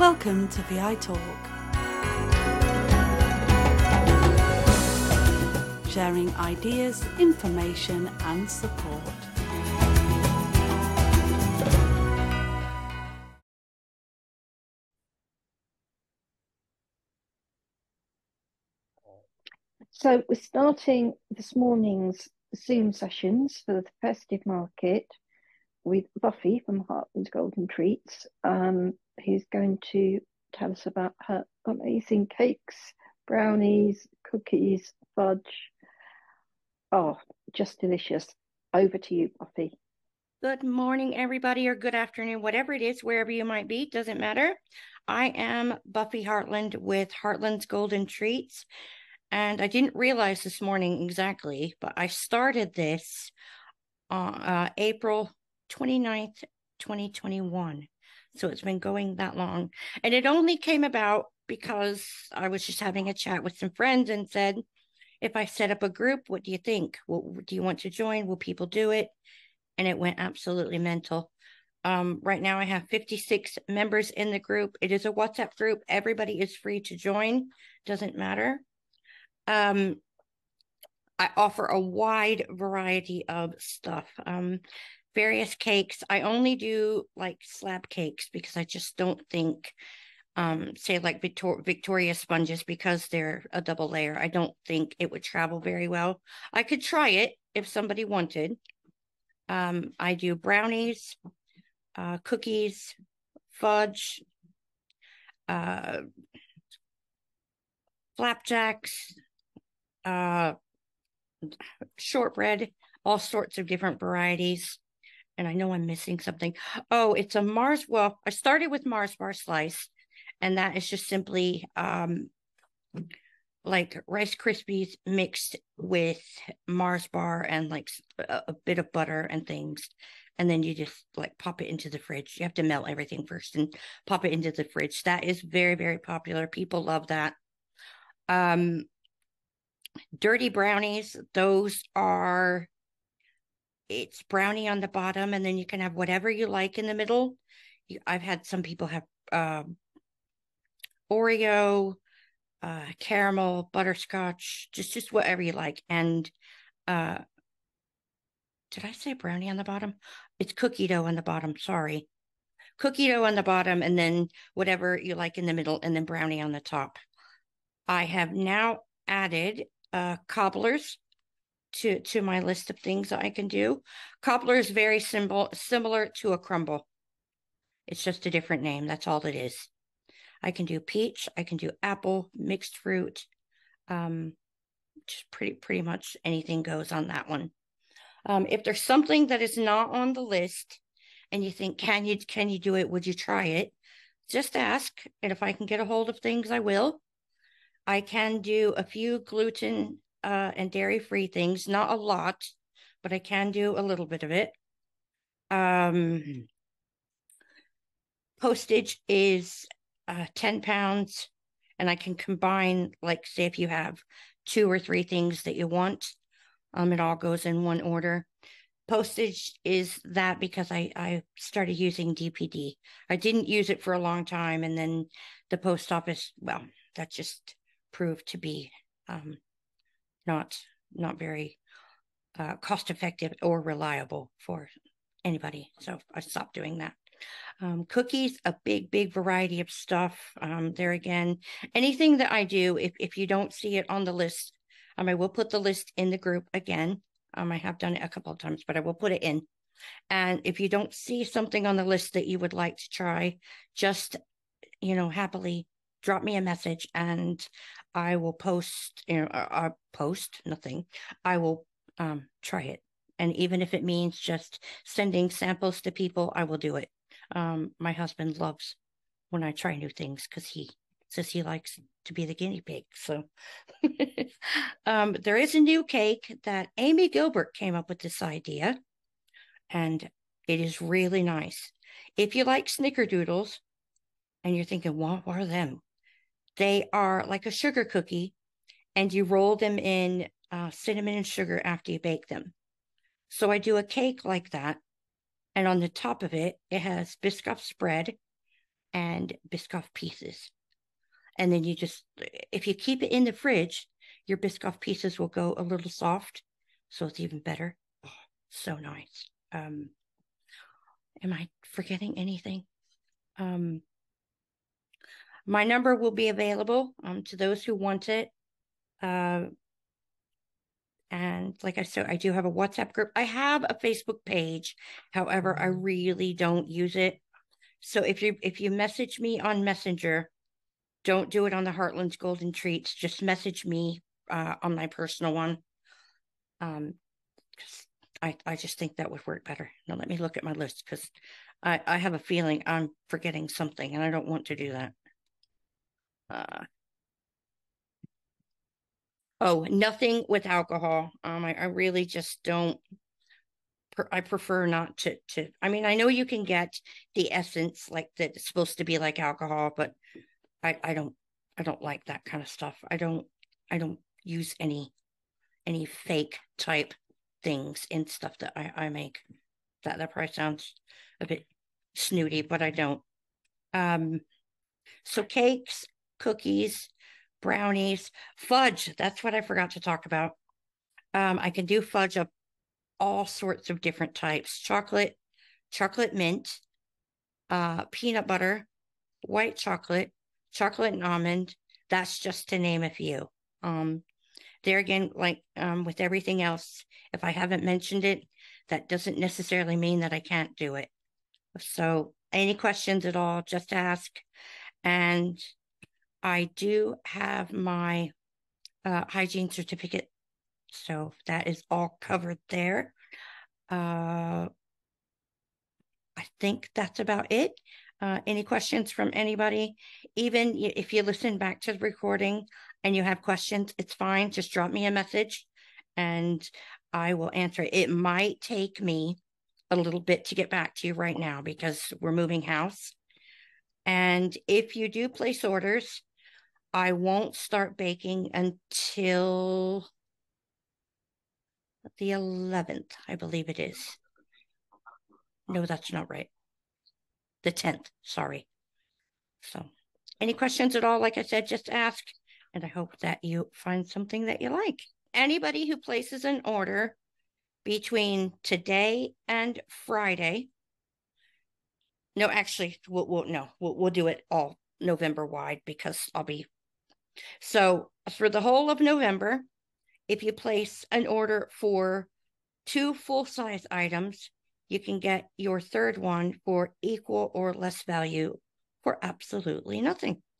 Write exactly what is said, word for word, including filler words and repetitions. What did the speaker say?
Welcome to V I Talk, sharing ideas, information and support. So we're starting this morning's Zoom sessions for the festive market with Buffy from Heartland's Golden Treats, um, who's going to tell us about her amazing cakes, brownies, cookies, fudge. Oh, just delicious. Over to you, Buffy. Good morning, everybody, or good afternoon, whatever it is, wherever you might be, doesn't matter. I am Buffy Heartland with Heartland's Golden Treats. And I didn't realize this morning exactly, but I started this on uh, April twenty-ninth, twenty twenty-one. So it's been going that long. And it only came about because I was just having a chat with some friends and said, if I set up a group, what do you think? What, do you want to join? Will people do it? And it went absolutely mental. Um, right now I have fifty-six members in the group. It is a WhatsApp group. Everybody is free to join. Doesn't matter. Um, I offer a wide variety of stuff, um, various cakes. I only do like slab cakes because I just don't think, um, say like Victor- Victoria sponges, because they're a double layer. I don't think it would travel very well. I could try it if somebody wanted. Um, I do brownies, uh, cookies, fudge, uh, flapjacks, uh, shortbread, all sorts of different varieties. And I know I'm missing something. Oh, it's a Mars. Well, I started with Mars bar slice, and that is just simply um, like Rice Krispies mixed with Mars bar and like a, a bit of butter and things. And then you just like pop it into the fridge. You have to melt everything first and pop it into the fridge. That is very, very popular. People love that. Um, dirty brownies, those are, it's brownie on the bottom, and then you can have whatever you like in the middle. You, I've had some people have uh, Oreo, uh, caramel, butterscotch, just just whatever you like. And uh, did I say brownie on the bottom? It's cookie dough on the bottom. Sorry, cookie dough on the bottom, and then whatever you like in the middle, and then brownie on the top. I have now added uh, cobblers to to my list of things that I can do. Cobbler is very simple, similar to a crumble. It's just a different name. That's all it is. I can do peach. I can do apple, mixed fruit. Um, just pretty pretty much anything goes on that one. Um, if there's something that is not on the list, and you think, can you can you do it? Would you try it? Just ask, and if I can get a hold of things, I will. I can do a few gluten uh, and dairy-free things, not a lot, but I can do a little bit of it. Um, postage is uh, ten pounds, and I can combine, like, say, if you have two or three things that you want, um, it all goes in one order. Postage is that because I, I started using D P D. I didn't use it for a long time, and then the post office, well, that just proved to be um, not not very uh, cost effective or reliable for anybody. So I stopped doing that. Um, cookies, a big, big variety of stuff. Um, there again, anything that I do, if, if you don't see it on the list, um, I will put the list in the group again. Um, I have done it a couple of times, but I will put it in. And if you don't see something on the list that you would like to try, just, you know, happily drop me a message and I will post, you know, uh, post nothing. I will um, try it. And even if it means just sending samples to people, I will do it. Um, my husband loves when I try new things because he says he likes to be the guinea pig. So um, there is a new cake that Amy Gilbert came up with this idea, and it is really nice. If you like snickerdoodles and you're thinking, what are them? They are like a sugar cookie, and you roll them in uh, cinnamon and sugar after you bake them. So I do a cake like that, and on the top of it, it has Biscoff spread, and Biscoff pieces. And then you just, if you keep it in the fridge, your Biscoff pieces will go a little soft. So it's even better. Oh, so nice. Um, am I forgetting anything? Um, my number will be available um, to those who want it. Uh, and like I said, I do have a WhatsApp group. I have a Facebook page. However, I really don't use it. So if you if you message me on Messenger, don't do it on the Heartland's Golden Treats. Just message me uh, on my personal one. Um, I, I just think that would work better. Now let me look at my list because I, I have a feeling I'm forgetting something and I don't want to do that. Uh, oh, nothing with alcohol. Um, I, I really just don't. I prefer not to. To I mean, I know you can get the essence like that. It's supposed to be like alcohol, but I, I don't. I don't like that kind of stuff. I don't. I don't use any any fake type things and stuff that I, I make. That that probably sounds a bit snooty, but I don't. Um, so cakes, cookies, brownies, fudge. That's what I forgot to talk about. Um, I can do fudge of all sorts of different types: chocolate, chocolate mint, uh, peanut butter, white chocolate, chocolate and almond. That's just to name a few. Um, there again, like um, with everything else, if I haven't mentioned it, that doesn't necessarily mean that I can't do it. So any questions at all, just ask. And I do have my uh, hygiene certificate. So that is all covered there. Uh, I think that's about it. Uh, any questions from anybody? Even if you listen back to the recording and you have questions, it's fine. Just drop me a message and I will answer it. It might take me a little bit to get back to you right now because we're moving house. And if you do place orders, I won't start baking until the eleventh, I believe it is. No, that's not right. The tenth, sorry. So any questions at all, like I said, just ask. And I hope that you find something that you like. Anybody who places an order between today and Friday, no, actually, we'll, we'll no, we'll, we'll do it all November wide because I'll be. So for the whole of November, if you place an order for two full-size items, you can get your third one for equal or less value for absolutely nothing.